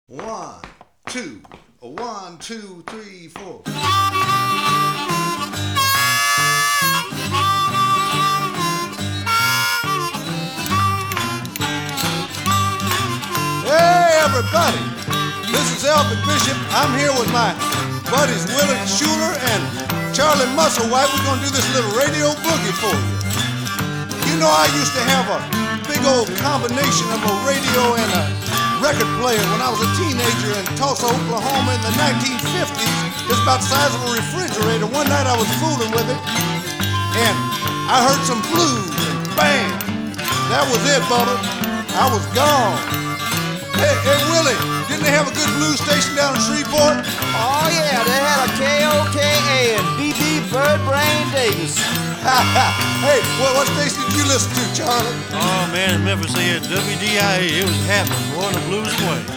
One, two, one, two, three, four. Hey everybody, this is Elvin Bishop. I'm here with my buddies Willard Schuler and Charlie Musselwhite. We're gonna do this little radio boogie for you. You know, I used to have a big old combination of a radio and a record player when I was a teenager in Tulsa, Oklahoma in the 1950s. It's about the size of a refrigerator. One night I was fooling with it and I heard some blues and bam, that was it, Bubba. I was gone. Hey Willie, didn't they have a good blues station down in Shreveport? Oh yeah, they had a KOKA and BB Bird Brain Davis. Hey, what station did you listen to, Charlie? Oh man, in Memphis they had WDIA. It was happening, blowing the blues away.